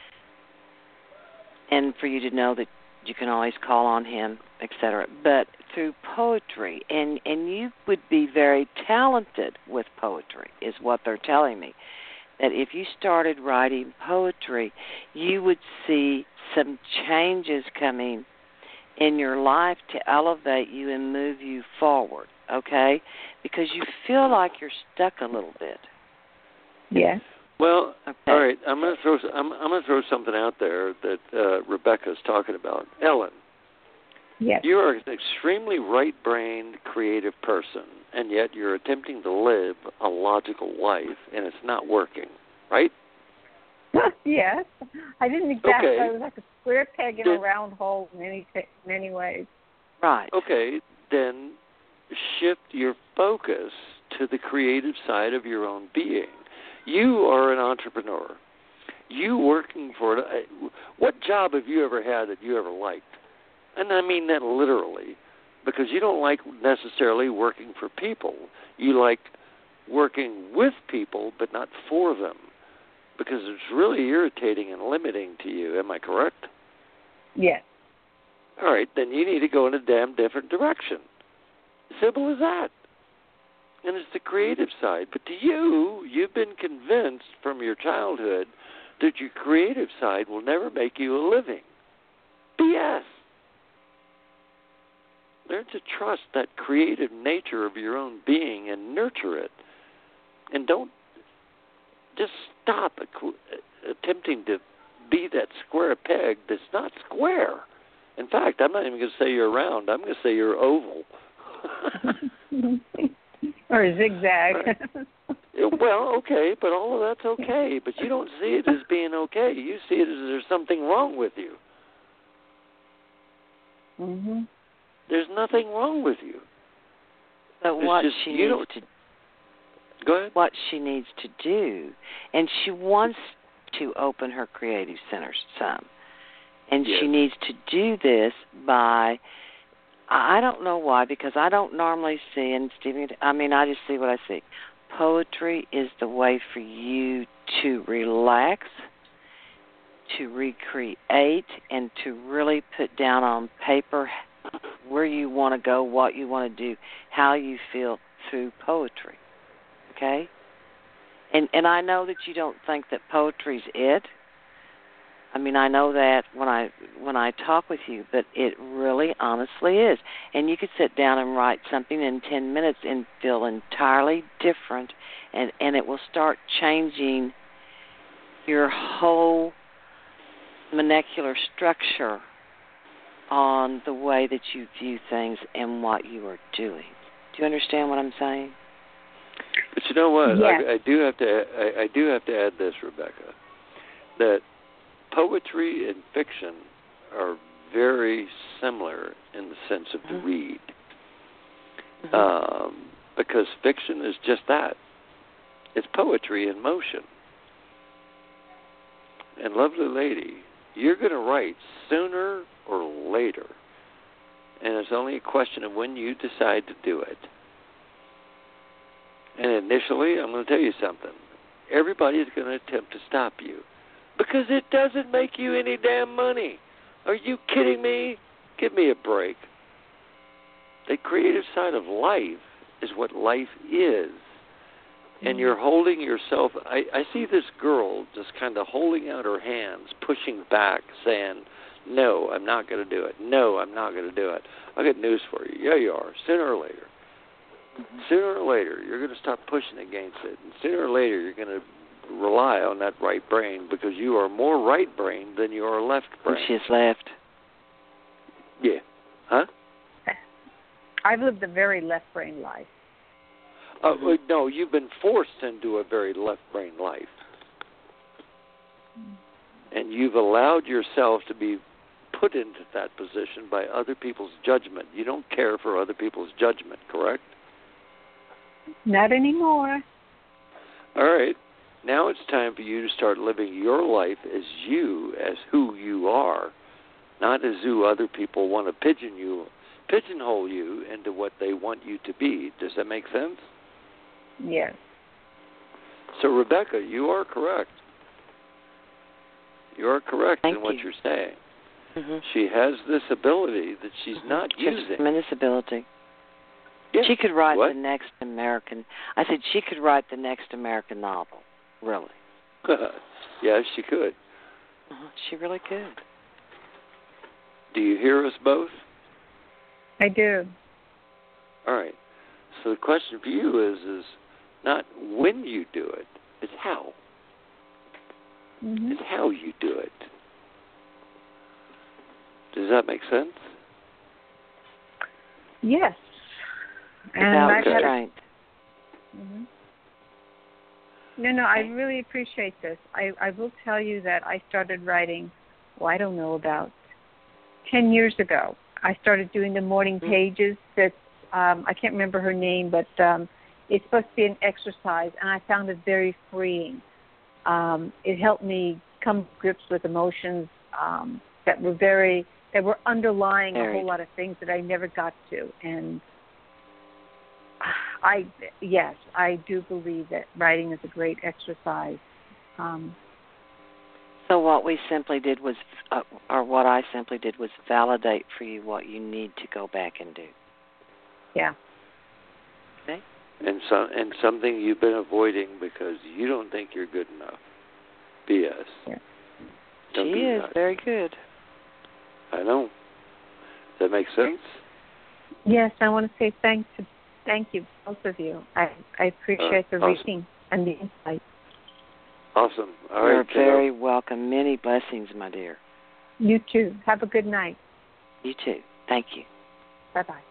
And for you to know that you can always call on him, et cetera. But through poetry, and, and you would be very talented with poetry, is what they're telling me. That if you started writing poetry, you would see some changes coming in your life to elevate you and move you forward, okay? Because you feel like you're stuck a little bit. Yeah. Well, okay. All right. I'm going to throw. I'm, I'm going to throw something out there that uh, Rebecca's talking about. Ellen. Yes. You are an extremely right-brained, creative person, and yet you're attempting to live a logical life, and it's not working, right? Yes. I didn't exactly. Okay. I was like a square peg in then, a round hole in many many ways. Right. Okay. Then shift your focus to the creative side of your own being. You are an entrepreneur. You working for it. What job have you ever had that you ever liked? And I mean that literally, because you don't like necessarily working for people. You like working with people, but not for them, because it's really irritating and limiting to you. Am I correct? Yes. All right, then you need to go in a damn different direction. Simple as that. And it's the creative side. But to you, you've been convinced from your childhood that your creative side will never make you a living. B S. Learn to trust that creative nature of your own being and nurture it. And don't just stop attempting to be that square peg that's not square. In fact, I'm not even going to say you're round. I'm going to say you're oval. Or a zigzag. Well, okay, but all of that's okay. But you don't see it as being okay. You see it as there's something wrong with you. Mm-hmm. There's nothing wrong with you. But It's what just, she you needs to Go ahead. what she needs to do, and she wants to open her creative center some, and Yes. she needs to do this by, I don't know why, because I don't normally see, and Stephen, I mean, I just see what I see. Poetry is the way for you to relax, to recreate, and to really put down on paper where you want to go, what you want to do, how you feel through poetry. Okay? And and I know that you don't think that poetry's it. I mean, I know that when I when I talk with you, but it really honestly is. And you could sit down and write something in ten minutes and feel entirely different, and, and it will start changing your whole molecular structure on the way that you view things and what you are doing. Do you understand what I'm saying? But you know what? Yes. I, I do have to. I, I do have to add this, Rebecca, that poetry and fiction are very similar in the sense of the mm-hmm. read, mm-hmm. um, because fiction is just that. It's poetry in motion. And lovely lady, you're going to write sooner or later, and it's only a question of when you decide to do it. And initially, I'm going to tell you something. Everybody is going to attempt to stop you because it doesn't make you any damn money. Are you kidding me? Give me a break. The creative side of life is what life is. And you're holding yourself. I, I see this girl just kind of holding out her hands, pushing back, saying, no, I'm not going to do it. No, I'm not going to do it. I got news for you. Yeah, you are. Sooner or later. Mm-hmm. Sooner or later, you're going to start pushing against it. And sooner or later, you're going to rely on that right brain because you are more right brain than you are left brain. She's left. Yeah. Huh? I've lived a very left brain life. Uh, no, you've been forced into a very left brain life. And you've allowed yourself to be put into that position by other people's judgment. You don't care for other people's judgment, correct? Not anymore. All right. Now it's time for you to start living your life as you, as who you are, not as who other people want to pigeon you, pigeonhole you into what they want you to be. Does that make sense? Yes. So, Rebecca, you are correct. You are correct Thank in what you. you're saying. Mm-hmm. She has this ability that she's mm-hmm. not She has using. tremendous ability. Yeah. She could write what? the next American. I said she could write the next American novel. Really? Yes, she could. Uh-huh. She really could. Do you hear us both? I do. All right. So the question for you is, is not when you do it, it's how. Mm-hmm. It's how you do it. Does that make sense? Yes. And Without I've had- restraint. Mm-hmm. No, no, I really appreciate this. I, I will tell you that I started writing, well, I don't know, about ten years ago. I started doing the morning pages that, um, I can't remember her name, but um, it's supposed to be an exercise, and I found it very freeing. Um, it helped me come to grips with emotions um, that were very, that were underlying Very. a whole lot of things that I never got to. And I, yes, I do believe that writing is a great exercise. Um, So what we simply did was, uh, or what I simply did was validate for you what you need to go back and do. yeah. Okay? And some and something you've been avoiding because you don't think you're good enough. B S. Yeah. Don't She do is that. very good. I know. Does that make sense? Yes, I want to say thank to, thank you, both of you. I, I appreciate Uh, the awesome. reading and the insight. Awesome. All You're right, kiddo. very welcome. Many blessings, my dear. You too. Have a good night. You too. Thank you. Bye-bye.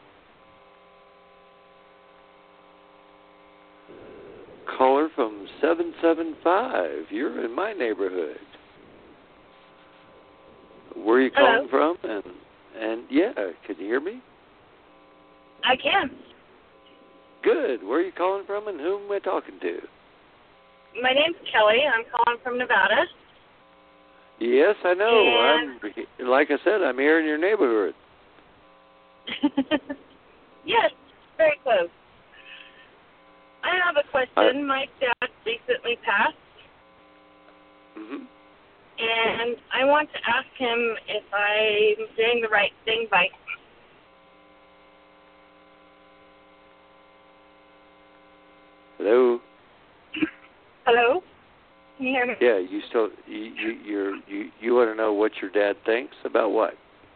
Caller from seven seven five. You're in my neighborhood. Where are you calling Hello. from? And and yeah, can you hear me? I can. Good. Where are you calling from and whom am I talking to? My name's Kelly. I'm calling from Nevada. Yes, I know. And- I'm like I said, I'm here in your neighborhood. Yes, very close. I have a question. My dad recently passed, and I want to ask him if I'm doing the right thing by. Hello. Hello. Can you hear me? Yeah, you still you you you're, you you want to know what your dad thinks about what?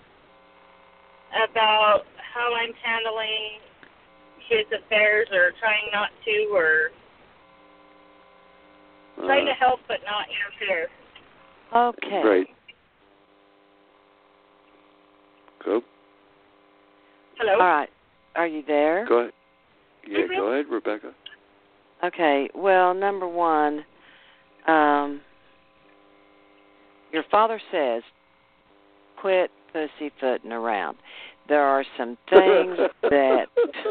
About how I'm handling his affairs, or trying not to, or Uh, trying to help but not interfere. Okay. Great. Go. Hello. All right. Are you there? Go ahead. Yeah, Mhm. go ahead, Rebecca. Okay. Well, number one, um, your father says, quit pussyfooting around. There are some things that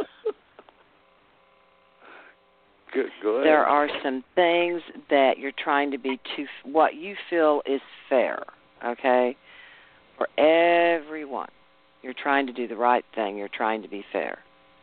Good, go ahead. there are some things that you're trying to be too, what you feel is fair, okay, for everyone. You're trying to do the right thing. You're trying to be fair.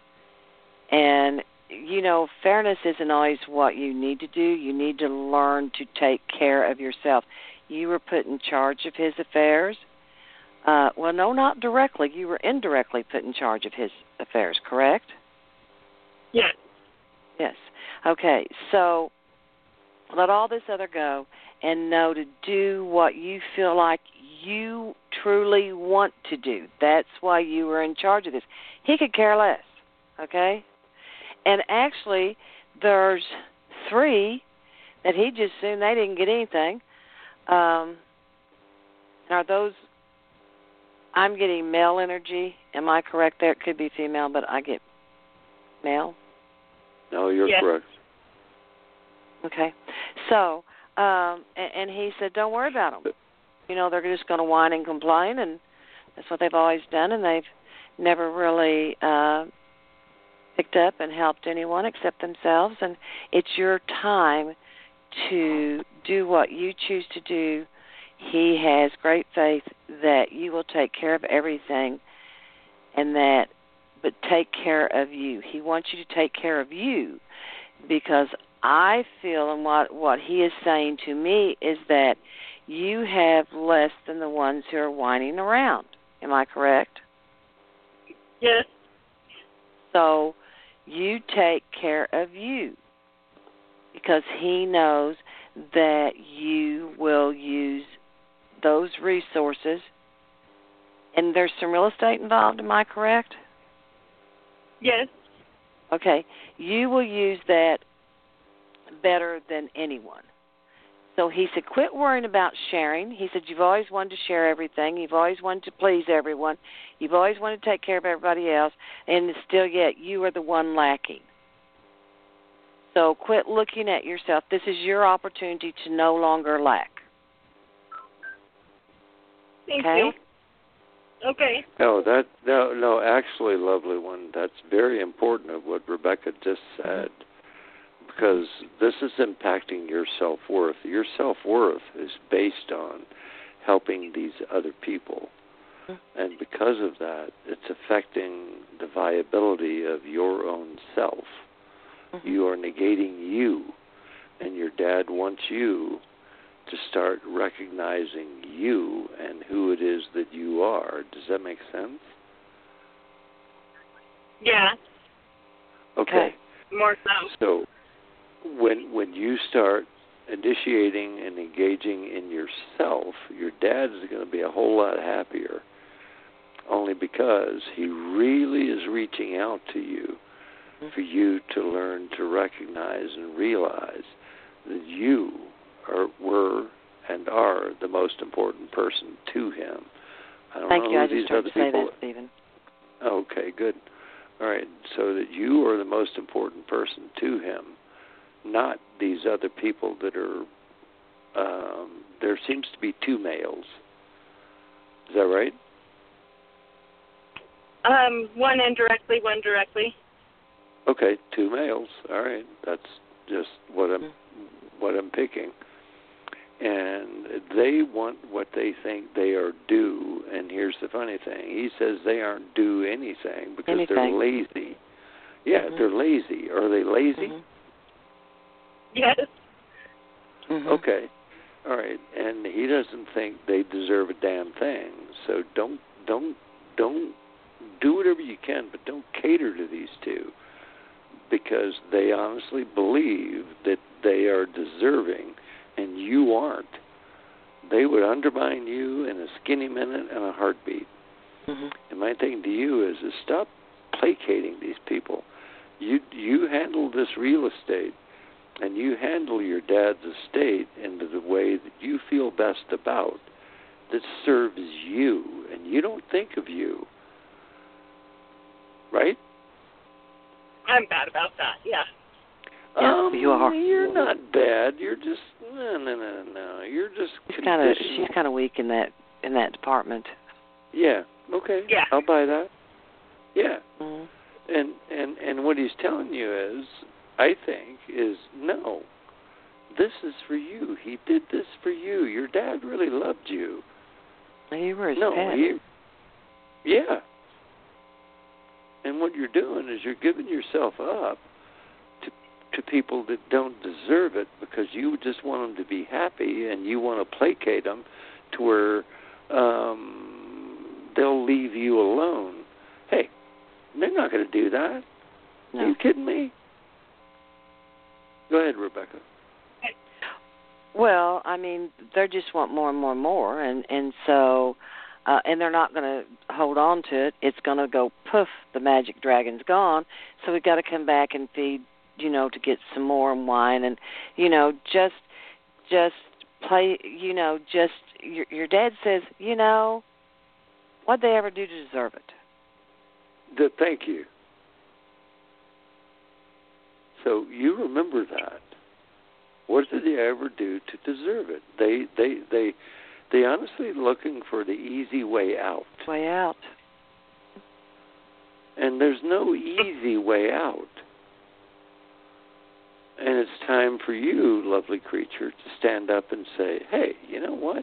And, you know, fairness isn't always what you need to do. You need to learn to take care of yourself. You were put in charge of his affairs. Uh, well, no, not directly. You were indirectly put in charge of his affairs, correct? Yes. Yes. Okay, so let all this other go and know to do what you feel like you truly want to do. That's why you were in charge of this. He could care less, okay? And actually, there's three that he just assumed they didn't get anything. Um, are those, I'm getting male energy. Am I correct there? It could be female, but I get male. No, you're Yes. correct. Okay. So, um, and, and he said, don't worry about them. You know, they're just going to whine and complain, and that's what they've always done, and they've never really uh, picked up and helped anyone except themselves. And it's your time to do what you choose to do. He has great faith that you will take care of everything, and that, but take care of you. He wants you to take care of you, because I feel, and what, what he is saying to me is that you have less than the ones who are whining around. Am I correct? Yes. So you take care of you, because he knows that you will use those resources. And there's some real estate involved, am I correct? Yes. Okay. You will use that better than anyone. So he said, quit worrying about sharing. He said, you've always wanted to share everything. You've always wanted to please everyone. You've always wanted to take care of everybody else. And still yet, you are the one lacking. So quit looking at yourself. This is your opportunity to no longer lack. Thank Okay? you. Okay. No, that no, no. Actually, lovely one. That's very important of what Rebecca just said, because this is impacting your self-worth. Your self-worth is based on helping these other people, and because of that, it's affecting the viability of your own self. Mm-hmm. You are negating you, and your dad wants you to start recognizing you and who it is that you are. Does that make sense? Yeah. Okay. More so. So when when you start initiating and engaging in yourself, your dad is going to be a whole lot happier, only because he really is reaching out to you for you to learn to recognize and realize that you are, were, and are the most important person to him. I don't Thank know you. who I just these heard other you say people. that, Stephen. Okay, good. All right, so that you are the most important person to him, not these other people that are. Um, there seems to be two males. Is that right? Um, one indirectly, one directly. Okay, two males. All right, that's just what I'm what I'm picking. And they want what they think they are due. And here's the funny thing: he says they aren't due anything because anything. they're lazy. Yeah, mm-hmm. they're lazy. Are they lazy? Mm-hmm. Yes. Mm-hmm. Okay. All right, and he doesn't think they deserve a damn thing. So don't don't don't do whatever you can, but don't cater to these two, because they honestly believe that they are deserving and you aren't. They would undermine you in a skinny minute and a heartbeat. Mm-hmm. And my thing to you is, is stop placating these people. You you handle this real estate, and you handle your dad's estate in the way that you feel best about, that serves you, and you don't think of you. Right? I'm bad about that, yeah. Yeah, um, you are. You're not bad. You're just no, no, no, no. You're just She's kind of conditional. she's kind of weak in that in that department. Yeah. Okay. Yeah. I'll buy that. Yeah. Mm-hmm. And and and what he's telling you is, I think, is no. This is for you. He did this for you. Your dad really loved you. You were his no, pet. he. Yeah. And what you're doing is you're giving yourself up to to people that don't deserve it, because you just want them to be happy and you want to placate them to where um, they'll leave you alone. Hey, they're not going to do that. No. Are you kidding me? Go ahead, Rebecca. Well, I mean, they just want more and more and more, and and so, uh, and they're not going to hold on to it. It's going to go poof. The magic dragon's gone. So we've got to come back and feed, you know, to get some more wine, and you know, just just play. You know, just your your dad says, you know, what'd they ever do to deserve it? The, thank you. So you remember that. What did they ever do to deserve it? They they they they honestly looking for the easy way out. Way out. And there's no easy way out. And it's time for you, lovely creature, to stand up and say, hey, you know what?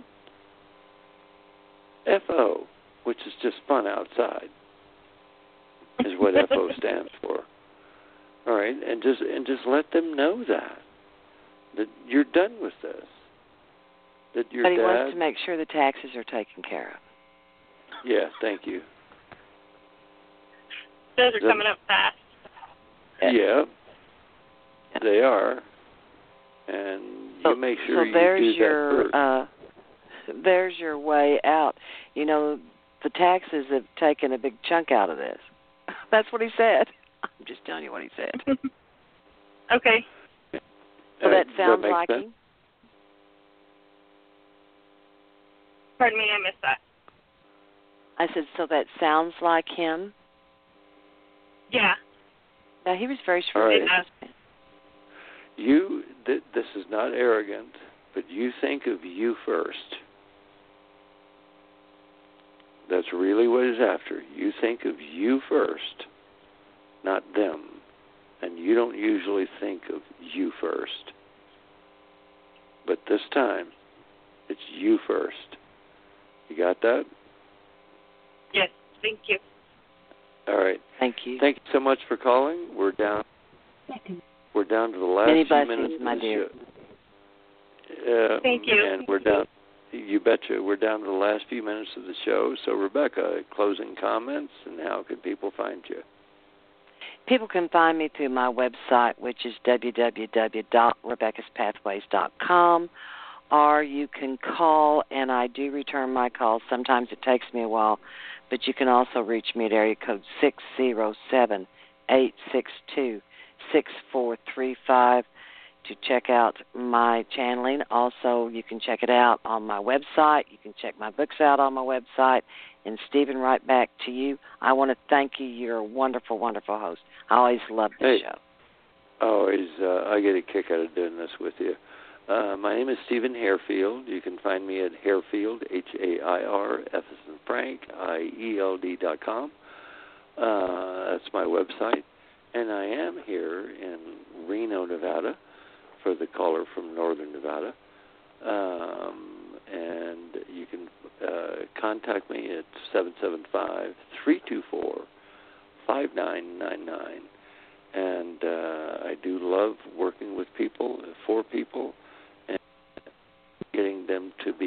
F O, which is just fun outside, is what F O stands for. All right, and just and just let them know that. That you're done with this. That your But he dad, wants to make sure the taxes are taken care of. Yeah, thank you. Those are The- coming up fast. Yeah, they are. And you So, make sure so you there's do your, that first. uh, there's your way out. You know, the taxes have taken a big chunk out of this. That's what he said. I'm just telling you what he said. Okay. So Uh, that does sounds make like sense? him. Pardon me, I missed that. I said, so that sounds like him. Yeah. Yeah, he was very All shrewd. right. You, th- this is not arrogant, but you think of you first. That's really what he's after. You think of you first, not them. And you don't usually think of you first. But this time, it's you first. You got that? Yes, thank you. All right. Thank you. Thank you so much for calling. We're down. We're down to the last Many few blessings, minutes of my the dear. show. Um, Thank you. And we're down. You betcha. We're down to the last few minutes of the show. So, Rebecca, closing comments, and how can people find you? People can find me through my website, which is w w w dot rebecca's pathways dot com, or you can call, and I do return my calls. Sometimes it takes me a while, but you can also reach me at area code six zero seven, eight six two, six four three five to check out my channeling. Also, you can check it out on my website. You can check my books out on my website. And, Stephen, right back to you. I want to thank you. You're a wonderful, wonderful host. I always love this Hey. show. Always, uh, I get a kick out of doing this with you. Uh, my name is Stephen Hairfield. You can find me at Hairfield, H A I R, F as in Frank, I E L D dot com. Uh, that's my website. And I am here in Reno, Nevada, for the caller from Northern Nevada. Um, and you can uh, contact me at seven seven five, three two four, five nine nine nine. And uh, I do love working with people, for people, and getting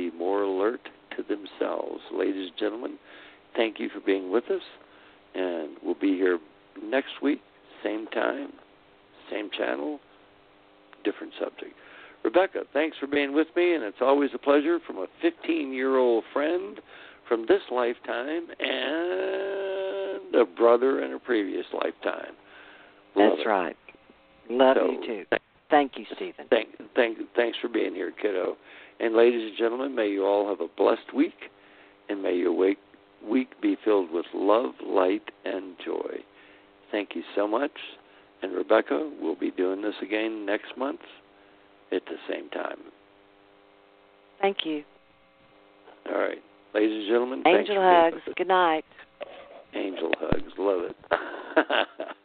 be more alert to themselves. Ladies and gentlemen, thank you for being with us, and we'll be here next week, same time, same channel, different subject. Rebecca, thanks for being with me, and it's always a pleasure from a fifteen-year-old friend from this lifetime and a brother in a previous lifetime. Love That's it. right. Love So, you, too. Thank you, Stephen. Thank, thank, thanks for being here, kiddo. And ladies and gentlemen, may you all have a blessed week, and may your week, week be filled with love, light, and joy. Thank you so much. And Rebecca, we'll be doing this again next month at the same time. Thank you. All right. Ladies and gentlemen, Angel thanks for being hugs. with us. Good night. Angel hugs. Love it.